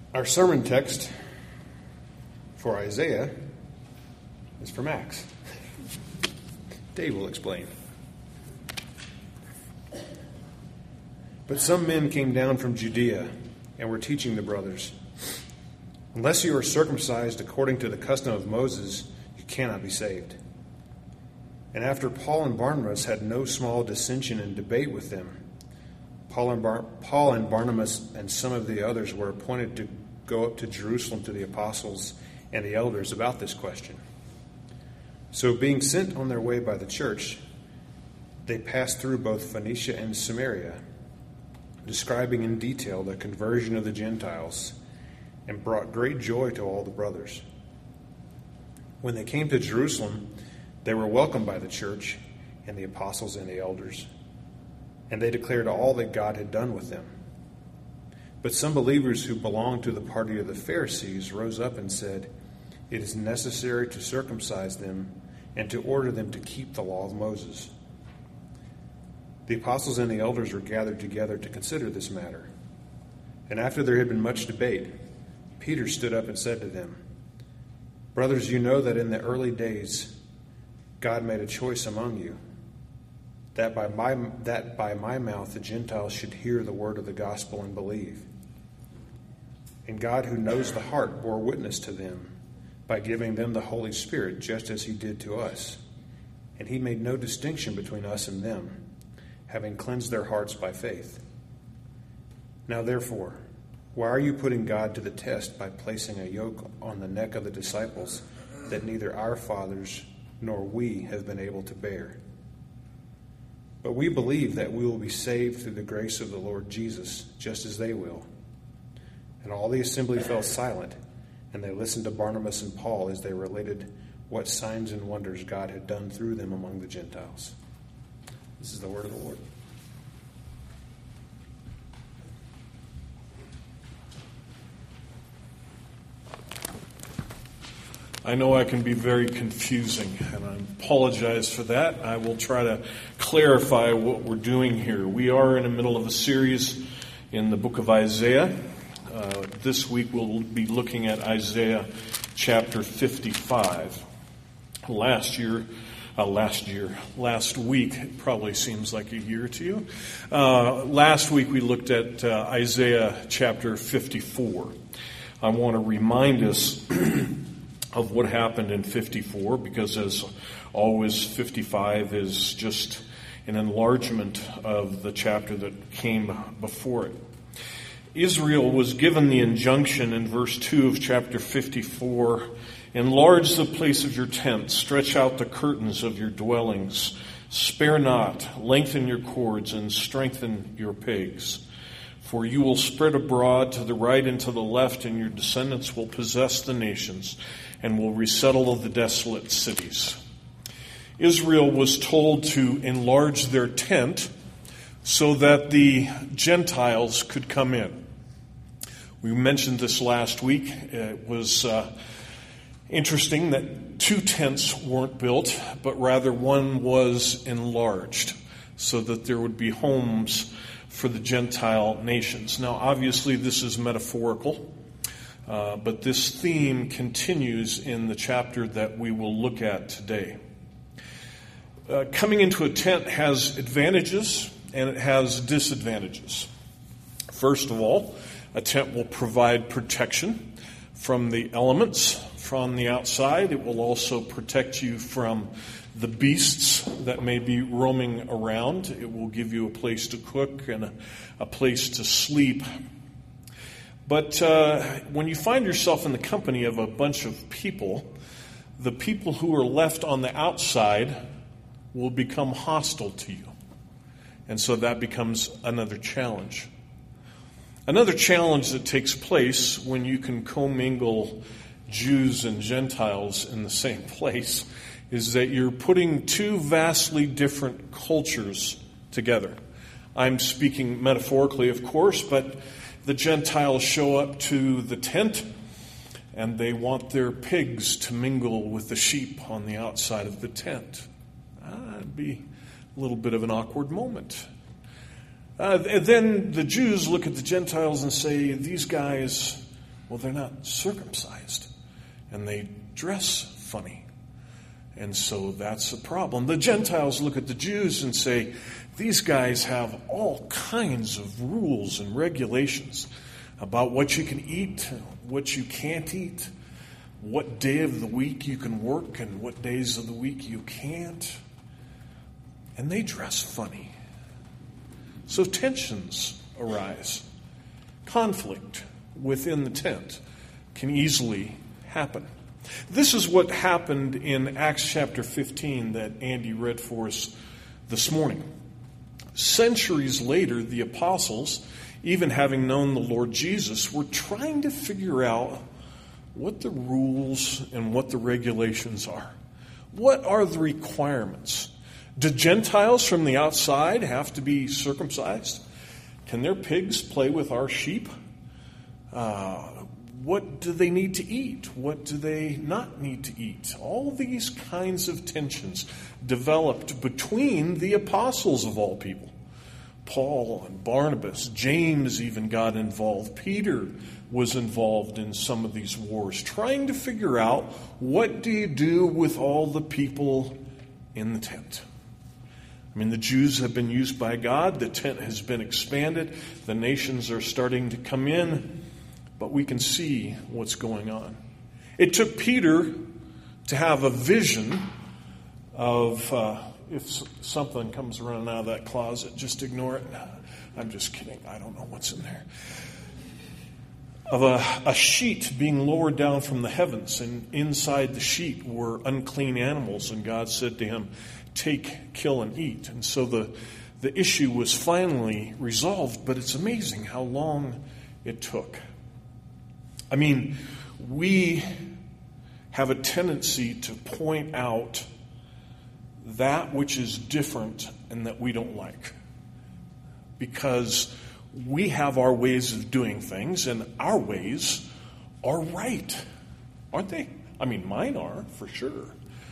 Our sermon text for Isaiah is from Acts. Dave will explain. But some men came down from Judea and were teaching the brothers, "Unless you are circumcised according to the custom of Moses, you cannot be saved." And after Paul and Barnabas had no small dissension and debate with them, Paul and Barnabas and some of the others were appointed to go up to Jerusalem to the apostles and the elders about this question. So being sent on their way by the church, they passed through both Phoenicia and Samaria, describing in detail the conversion of the Gentiles, and brought great joy to all the brothers. When they came to Jerusalem, they were welcomed by the church and the apostles and the elders, and they declared all that God had done with them. But some believers who belonged to the party of the Pharisees rose up and said, "It is necessary to circumcise them and to order them to keep the law of Moses." The apostles and the elders were gathered together to consider this matter. And after there had been much debate, Peter stood up and said to them, "Brothers, you know that in the early days God made a choice among you, that by my mouth the Gentiles should hear the word of the gospel and believe. And God, who knows the heart, bore witness to them by giving them the Holy Spirit, just as he did to us. And he made no distinction between us and them, having cleansed their hearts by faith. Now therefore, why are you putting God to the test by placing a yoke on the neck of the disciples that neither our fathers nor we have been able to bear? But we believe that we will be saved through the grace of the Lord Jesus, just as they will." And all the assembly fell silent, and they listened to Barnabas and Paul as they related what signs and wonders God had done through them among the Gentiles. This is the word of the Lord. I know I can be very confusing, and I apologize for that. I will try to clarify what we're doing here. We are in the middle of a series in the book of Isaiah. This week we'll be looking at Isaiah chapter 55. Last week, it probably seems like a year to you. Last week we looked at Isaiah chapter 54. I want to remind us of what happened in 54, because as always, 55 is just an enlargement of the chapter that came before it. Israel was given the injunction in verse 2 of chapter 54, "Enlarge the place of your tents, stretch out the curtains of your dwellings, spare not, lengthen your cords, and strengthen your pegs. For you will spread abroad to the right and to the left, and your descendants will possess the nations and will resettle the desolate cities." Israel was told to enlarge their tent so that the Gentiles could come in. We mentioned this last week. It was interesting that two tents weren't built, but rather one was enlarged so that there would be homes for the Gentile nations. Now, obviously, this is metaphorical, but this theme continues in the chapter that we will look at today. Coming into a tent has advantages and it has disadvantages. First of all, a tent will provide protection from the elements from the outside. It will also protect you from the beasts that may be roaming around. It will give you a place to cook and a place to sleep. But when you find yourself in the company of a bunch of people, the people who are left on the outside will become hostile to you. And so that becomes another challenge. Another challenge that takes place when you can commingle Jews and Gentiles in the same place is that you're putting two vastly different cultures together. I'm speaking metaphorically, of course, but the Gentiles show up to the tent and they want their pigs to mingle with the sheep on the outside of the tent. It'd be a little bit of an awkward moment. And then the Jews look at the Gentiles and say, these guys, Well, they're not circumcised, and they dress funny. And so that's a problem. The Gentiles look at the Jews and say, these guys have all kinds of rules and regulations about what you can eat, what you can't eat, what day of the week you can work, and what days of the week you can't. And they dress funny. So tensions arise. Conflict within the tent can easily happen. This is what happened in Acts chapter 15 that Andy read for us this morning. Centuries later, the apostles, even having known the Lord Jesus, were trying to figure out what the rules and what the regulations are. What are the requirements? Do Gentiles from the outside have to be circumcised? Can their pigs play with our sheep? What do they need to eat? What do they not need to eat? All these kinds of tensions developed between the apostles of all people. Paul and Barnabas, James even got involved. Peter was involved in some of these wars, trying to figure out, what do you do with all the people in the tent? I mean, the Jews have been used by God. The tent has been expanded. The nations are starting to come in. But we can see what's going on. It took Peter to have a vision of, if something comes running out of that closet, just ignore it. I'm just kidding. I don't know what's in there. Of a sheet being lowered down from the heavens, and inside the sheet were unclean animals. And God said to him, take, kill, and eat. And so the issue was finally resolved, but it's amazing how long it took. I mean, we have a tendency to point out that which is different and that we don't like, because we have our ways of doing things, and our ways are right, aren't they? I mean, mine are, for sure.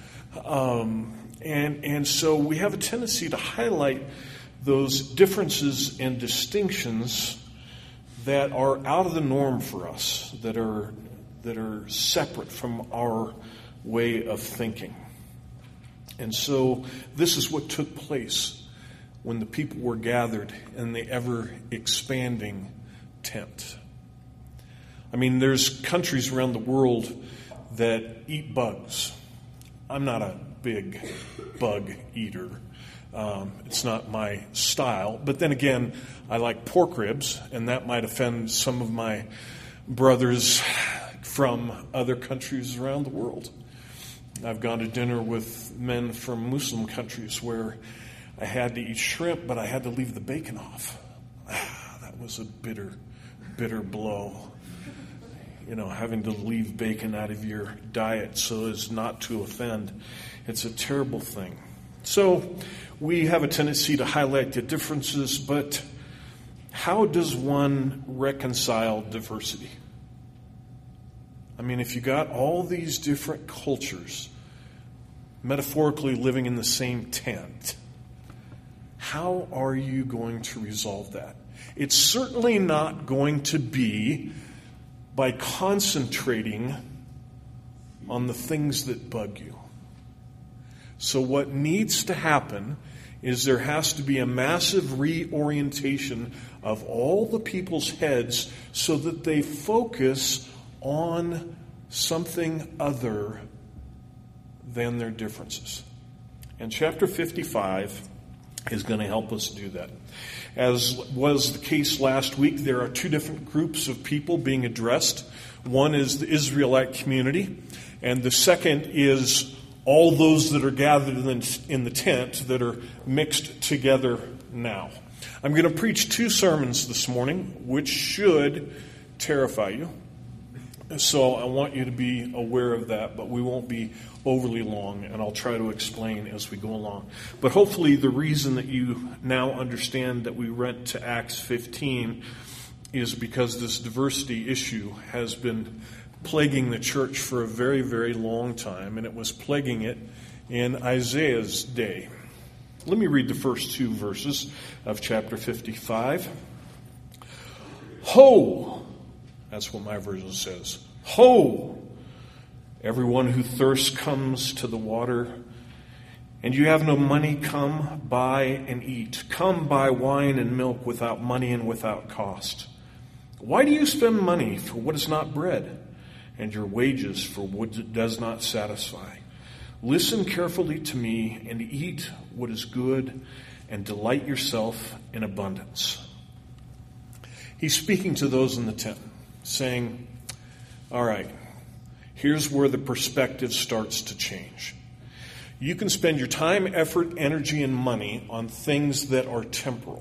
And so we have a tendency to highlight those differences and distinctions that are out of the norm for us, that are separate from our way of thinking. And so this is what took place when the people were gathered in the ever-expanding tent. I mean, there's countries around the world that eat bugs. I'm not a big bug eater. It's not my style. But then again, I like pork ribs, and that might offend some of my brothers from other countries around the world. I've gone to dinner with men from Muslim countries where I had to eat shrimp, but I had to leave the bacon off. That was a bitter, bitter blow. You know, having to leave bacon out of your diet so as not to offend. It's a terrible thing. So we have a tendency to highlight the differences, but how does one reconcile diversity? I mean, if you got all these different cultures metaphorically living in the same tent, how are you going to resolve that? It's certainly not going to be by concentrating on the things that bug you. So what needs to happen is there has to be a massive reorientation of all the people's heads so that they focus on something other than their differences. And chapter 55 is going to help us do that. As was the case last week, there are two different groups of people being addressed. One is the Israelite community, and the second is all those that are gathered in the tent that are mixed together now. I'm going to preach two sermons this morning, which should terrify you. So I want you to be aware of that, but we won't be overly long, and I'll try to explain as we go along. But hopefully the reason that you now understand that we went to Acts 15 is because this diversity issue has been plaguing the church for a very, very long time, and it was plaguing it in Isaiah's day. Let me read the first two verses of chapter 55. Ho! That's what my version says. Ho! Everyone who thirsts comes to the water, and you have no money, come buy and eat. Come buy wine and milk without money and without cost. Why do you spend money for what is not bread, and your wages for what does not satisfy? Listen carefully to me and eat what is good, and delight yourself in abundance. He's speaking to those in the tent, saying, all right, here's where the perspective starts to change. You can spend your time, effort, energy, and money on things that are temporal.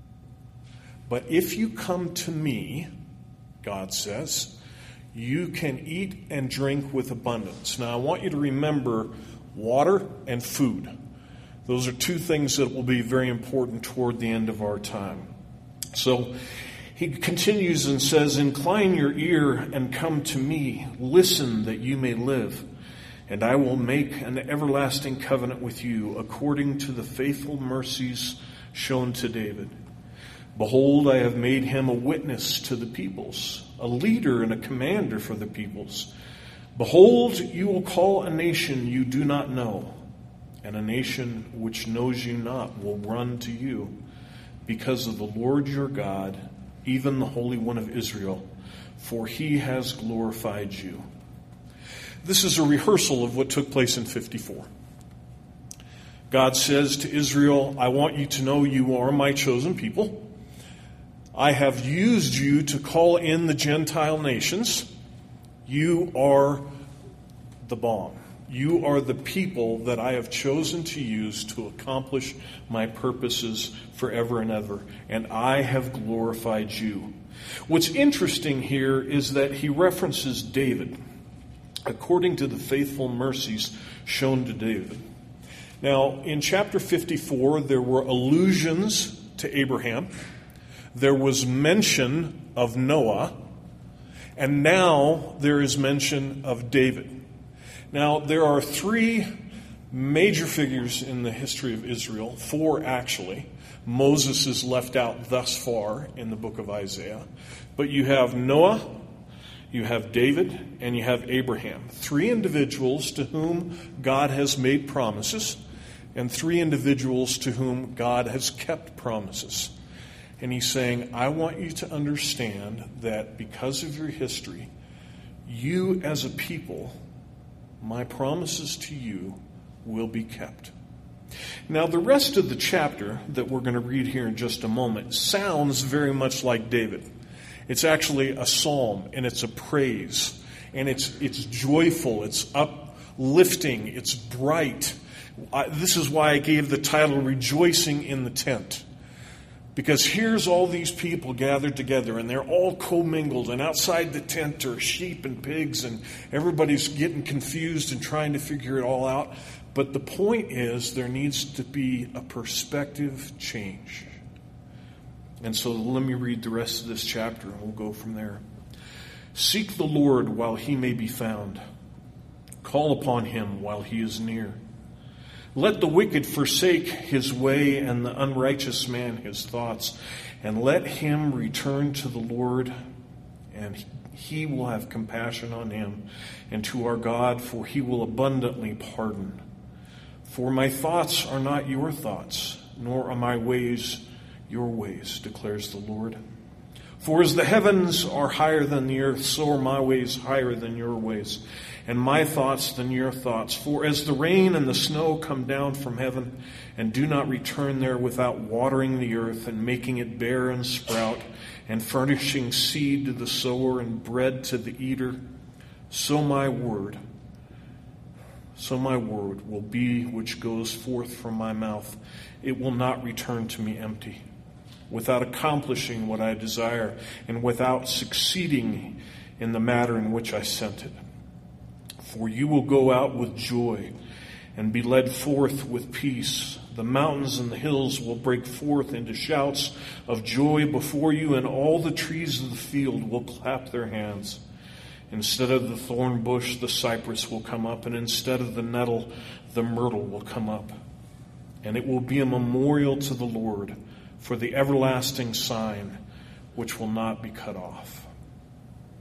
But if you come to me, God says, you can eat and drink with abundance. Now, I want you to remember water and food. Those are two things that will be very important toward the end of our time. So he continues and says, incline your ear and come to me. Listen that you may live. And I will make an everlasting covenant with you according to the faithful mercies shown to David. Behold, I have made him a witness to the peoples, a leader and a commander for the peoples. Behold, you will call a nation you do not know, and a nation which knows you not will run to you, because of the Lord your God, even the Holy One of Israel, for he has glorified you. This is a rehearsal of what took place in 54. God says to Israel, I want you to know you are my chosen people. I have used you to call in the Gentile nations. You are the bomb. You are the people that I have chosen to use to accomplish my purposes forever and ever. And I have glorified you. What's interesting here is that he references David, according to the faithful mercies shown to David. Now, in chapter 54, there were allusions to Abraham. There was mention of Noah. And now there is mention of David. Now, there are three major figures in the history of Israel, four actually. Moses is left out thus far in the book of Isaiah. But you have Noah, you have David, and you have Abraham. Three individuals to whom God has made promises, and three individuals to whom God has kept promises. And he's saying, I want you to understand that because of your history, you as a people, my promises to you will be kept. Now, the rest of the chapter that we're going to read here in just a moment sounds very much like David. It's actually a psalm, and it's a praise, and it's joyful, it's uplifting, it's bright. This is why I gave the title Rejoicing in the Tent. Because here's all these people gathered together, and they're all commingled, and outside the tent are sheep and pigs, and everybody's getting confused and trying to figure it all out. But the point is, there needs to be a perspective change. And so let me read the rest of this chapter, and we'll go from there. Seek the Lord while he may be found. Call upon him while he is near. Let the wicked forsake his way, and the unrighteous man his thoughts, and let him return to the Lord, and he will have compassion on him, and to our God, for he will abundantly pardon. For my thoughts are not your thoughts, nor are my ways your ways, declares the Lord. For as the heavens are higher than the earth, so are my ways higher than your ways, and my thoughts than your thoughts. For as the rain and the snow come down from heaven, and do not return there without watering the earth, and making it bear and sprout, and furnishing seed to the sower and bread to the eater, so my word will be which goes forth from my mouth. It will not return to me empty, without accomplishing what I desire, and without succeeding in the matter in which I sent it. For you will go out with joy, and be led forth with peace. The mountains and the hills will break forth into shouts of joy before you, and all the trees of the field will clap their hands. Instead of the thorn bush, the cypress will come up, and instead of the nettle, the myrtle will come up. And it will be a memorial to the Lord, for the everlasting sign which will not be cut off.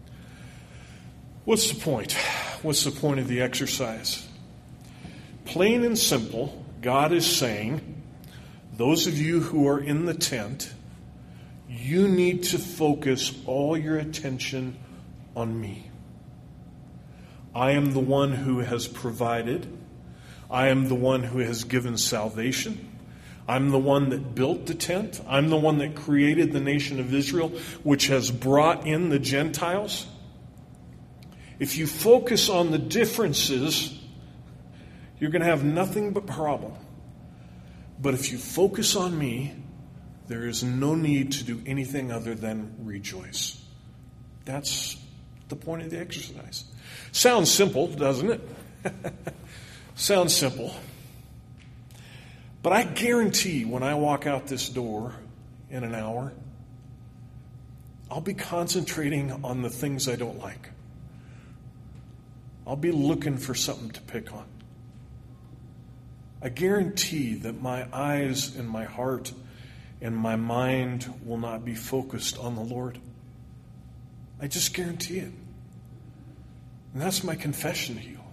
What's the point? What's the point of the exercise? Plain and simple, God is saying, those of you who are in the tent, you need to focus all your attention on me. I am the one who has provided. I am the one who has given salvation. I'm the one that built the tent. I'm the one that created the nation of Israel, which has brought in the Gentiles. If you focus on the differences, you're going to have nothing but problem. But if you focus on me, there is no need to do anything other than rejoice. That's the point of the exercise. Sounds simple, doesn't it? Sounds simple. But I guarantee when I walk out this door in an hour, I'll be concentrating on the things I don't like. I'll be looking for something to pick on. I guarantee that my eyes and my heart and my mind will not be focused on the Lord. I just guarantee it. And that's my confession to you.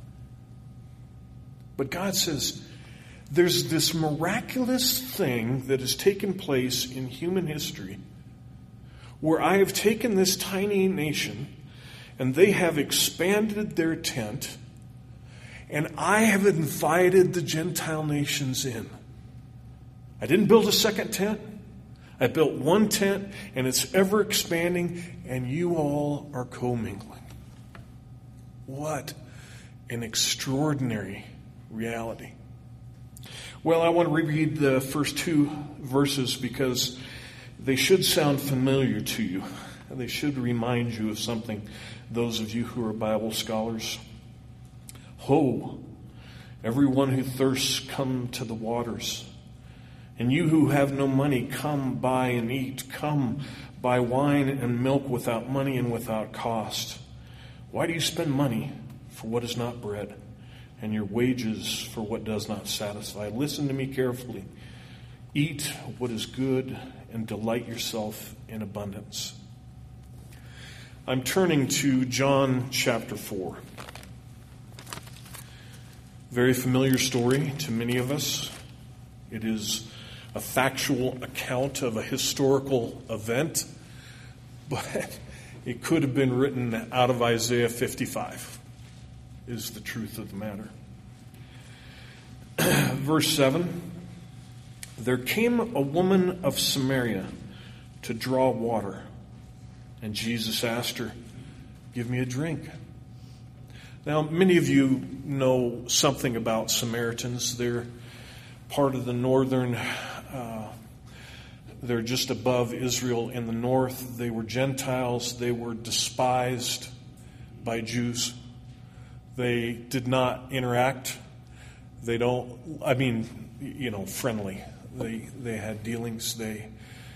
But God says, there's this miraculous thing that has taken place in human history where I have taken this tiny nation and they have expanded their tent and I have invited the Gentile nations in. I didn't build a second tent. I built one tent and it's ever expanding and you all are commingling. What an extraordinary reality. Well, I want to reread the first two verses because they should sound familiar to you. They should remind you of something, those of you who are Bible scholars. Ho, everyone who thirsts, come to the waters. And you who have no money, come buy and eat. Come buy wine and milk without money and without cost. Why do you spend money for what is not bread, and your wages for what does not satisfy? Listen to me carefully. Eat what is good and delight yourself in abundance. I'm turning to John chapter 4. Very familiar story to many of us. It is a factual account of a historical event, but it could have been written out of Isaiah 55, is the truth of the matter. Verse 7, there came a woman of Samaria to draw water, and Jesus asked her, give me a drink. Now, many of you know something about Samaritans. They're part of the northern, they're just above Israel in the north. They were Gentiles. They were despised by Jews. They did not interact. Friendly. They had dealings. They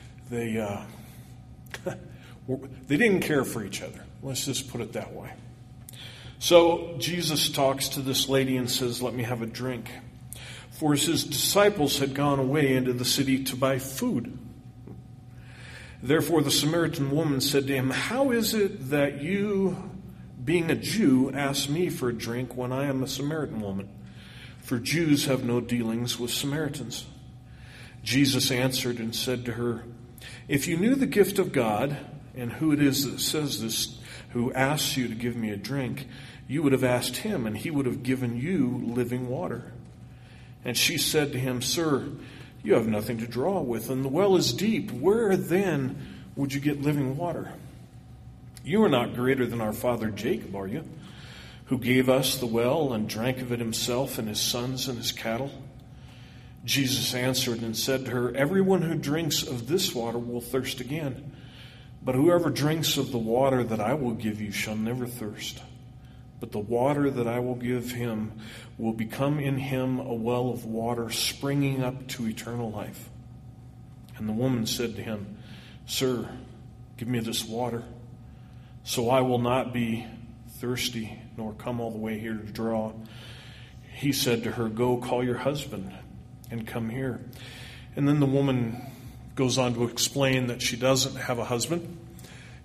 didn't care for each other. Let's just put it that way. So Jesus talks to this lady and says, let me have a drink. For his disciples had gone away into the city to buy food. Therefore the Samaritan woman said to him, how is it that you, being a Jew, ask me for a drink when I am a Samaritan woman? For Jews have no dealings with Samaritans. Jesus answered and said to her, if you knew the gift of God, and who it is that says this, who asks you to give me a drink, you would have asked him, and he would have given you living water. And she said to him, sir, you have nothing to draw with, and the well is deep. Where then would you get living water? You are not greater than our father Jacob, are you? Who gave us the well and drank of it himself and his sons and his cattle? Jesus answered and said to her, everyone who drinks of this water will thirst again. But whoever drinks of the water that I will give you shall never thirst. But the water that I will give him will become in him a well of water springing up to eternal life. And the woman said to him, sir, give me this water, so I will not be thirsty, nor come all the way here to draw. He said to her, go call your husband and come here. And then the woman goes on to explain that she doesn't have a husband.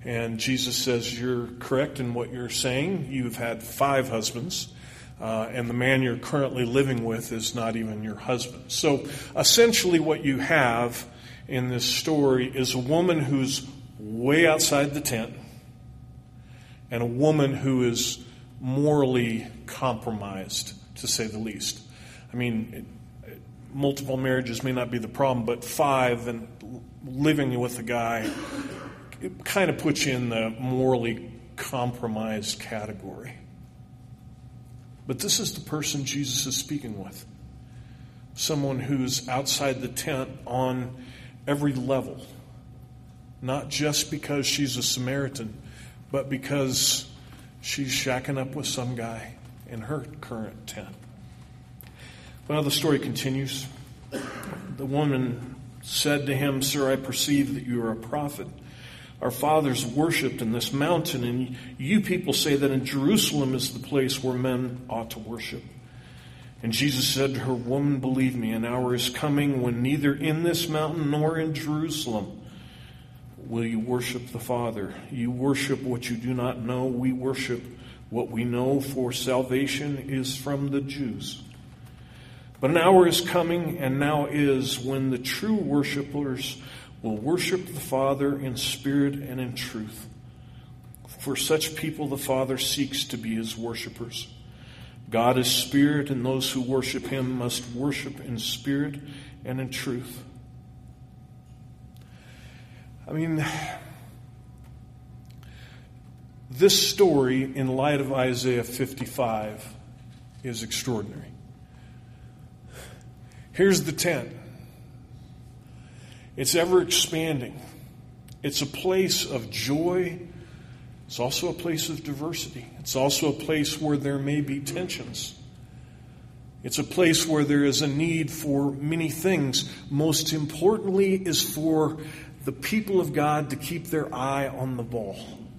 And Jesus says, you're correct in what you're saying. You've had 5 husbands, and the man you're currently living with is not even your husband. So essentially what you have in this story is a woman who's way outside the tent and a woman who is morally compromised, to say the least. I mean, multiple marriages may not be the problem, but 5 and living with a guy, it kind of puts you in the morally compromised category. But this is the person Jesus is speaking with. Someone who's outside the tent on every level. Not just because she's a Samaritan, but because she's shacking up with some guy in her current tent. Well, the story continues. The woman said to him, "Sir, I perceive that you are a prophet. Our fathers worshipped in this mountain, and you people say that in Jerusalem is the place where men ought to worship." And Jesus said to her, "Woman, believe me, an hour is coming when neither in this mountain nor in Jerusalem will you worship the Father. You worship what you do not know. We worship what we know, for salvation is from the Jews. But an hour is coming, and now is, when the true worshipers will worship the Father in spirit and in truth. For such people the Father seeks to be his worshipers. God is spirit, and those who worship him must worship in spirit and in truth." I mean, this story, in light of Isaiah 55, is extraordinary. Here's the tent. It's ever expanding. It's a place of joy. It's also a place of diversity. It's also a place where there may be tensions. It's a place where there is a need for many things. Most importantly is for the people of God to keep their eye on the ball.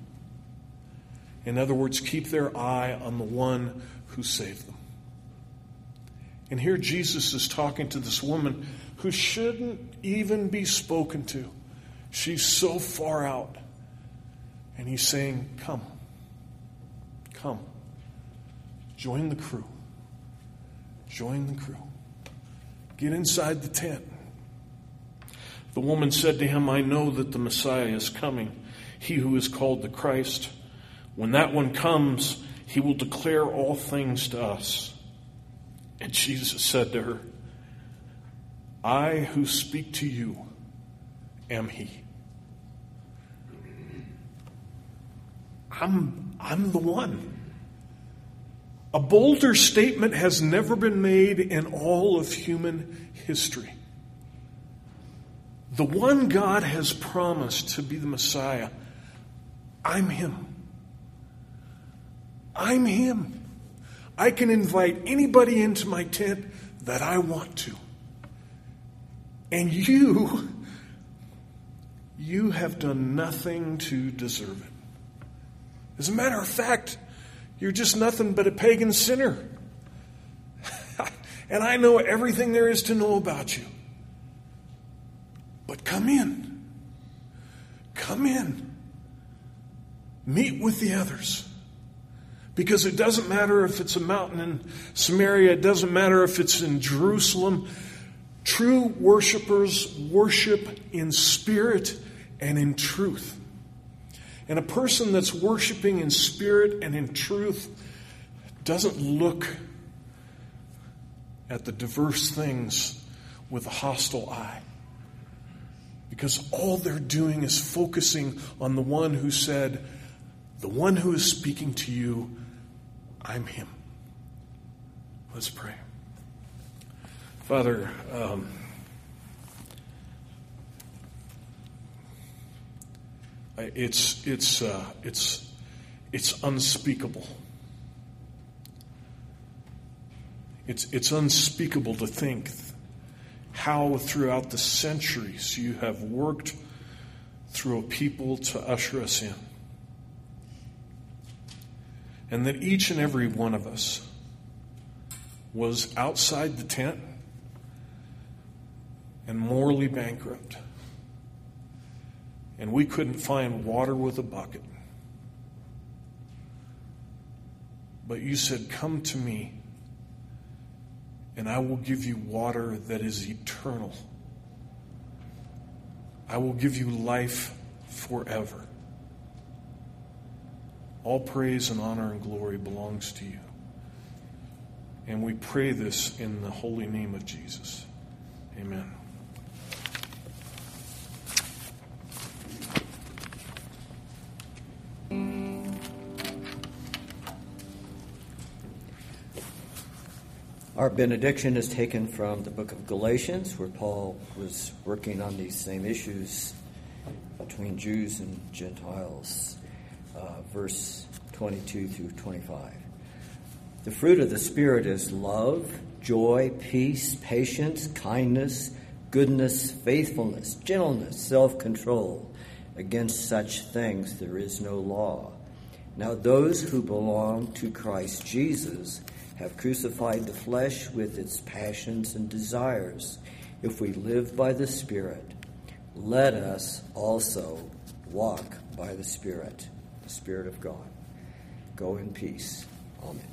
In other words, keep their eye on the one who saved them. And here Jesus is talking to this woman who shouldn't even be spoken to. She's so far out. And he's saying, come. Come. Join the crew. Join the crew. Get inside the tent. The woman said to him, "I know that the Messiah is coming, he who is called the Christ. When that one comes, he will declare all things to us." And Jesus said to her, "I who speak to you am he." I'm the one. A bolder statement has never been made in all of human history. The one God has promised to be the Messiah, I'm him. I'm him. I can invite anybody into my tent that I want to. And you have done nothing to deserve it. As a matter of fact, you're just nothing but a pagan sinner. And I know everything there is to know about you. But come in. Come in. Meet with the others. Because it doesn't matter if it's a mountain in Samaria. It doesn't matter if it's in Jerusalem. True worshipers worship in spirit and in truth. And a person that's worshiping in spirit and in truth doesn't look at the diverse things with a hostile eye. Because all they're doing is focusing on the one who said, "The one who is speaking to you, I'm him." Let's pray. Father, it's unspeakable. It's unspeakable to think how throughout the centuries you have worked through a people to usher us in. And that each and every one of us was outside the tent and morally bankrupt. and we couldn't find water with a bucket. But you said, come to me, and I will give you water that is eternal. I will give you life forever. All praise and honor and glory belongs to you. And we pray this in the holy name of Jesus. Amen. Our benediction is taken from the book of Galatians, where Paul was working on these same issues between Jews and Gentiles, verse 22 through 25. The fruit of the Spirit is love, joy, peace, patience, kindness, goodness, faithfulness, gentleness, self-control. Against such things there is no law. Now those who belong to Christ Jesus have crucified the flesh with its passions and desires. If we live by the Spirit, let us also walk by the Spirit of God. Go in peace. Amen.